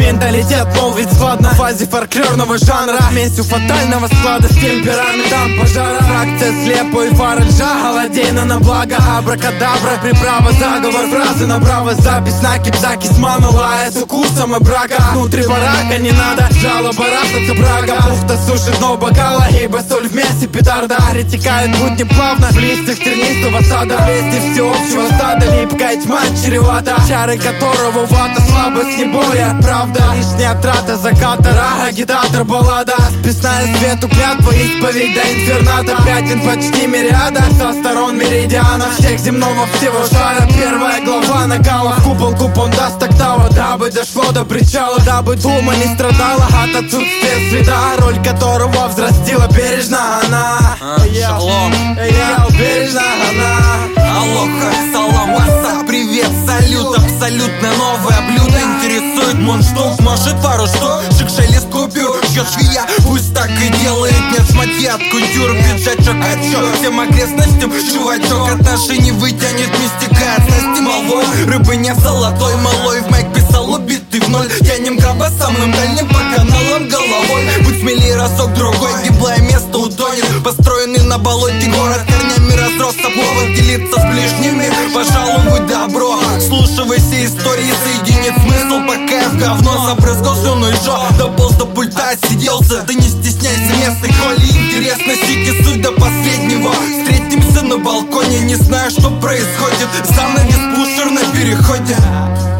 Менталитет, мол, ведь складно в фазе фольклорного жанра. Смесью фатального склада с темпераментом пожара. Фракция слепой фараджа, холодейна на благо. Абракадабра, приправа, заговор, фразы направо. Запись на кипзаки с малая, с укусом и брака. Внутри барака не надо жалоба, раздаться брага. Бухта сушит дно бокала, ибо соль вместе петарда. Перетекают будни плавно в листьях тернистого сада. Вместе всеобщего стада липкая тьма чревата, чары которого вата, слабость не более правда. Лишняя трата заката, рага, агитатор, баллада. Списная свету клятва, исповедь до инферната. Пятен почти мириада, со сторон меридиана. Всех земного всего шара, первая глава накала. Купол купон даст октава, дабы дошло до причала. Дабы дума не страдала от отсутствия следа, роль которого взрастила бережно она. Шалом, бережно она. алоха, салам, васа, привет, салют. Абсолютно новое блюдо интересует мундштук. Может пару штук, шик-шелест купюр. Ждет швея, пусть так и делает. Нет, смотри, от кутюр, пиджачок, отчет всем окрестностям. Чувачок отношений вытянет мистика от снасти молвой. Рыбы не золотой, малой в майк писал убитый в ноль. Тянем краба самым дальним по каналам головой. Будь смелее разок другой, гиблое место утонет. Построенный на болоте город корнями разросся. Повод делиться с ближними, пожалуй, добро. Слушайся истории, соединит смысл, пока я в говно забрызгал слюной жо. Дополз до пульта, отсиделся, да не стесняйся местной холи. Интересно, сики суть до последнего. Встретимся на балконе, не знаю, что происходит. Занавес пушер на переходе.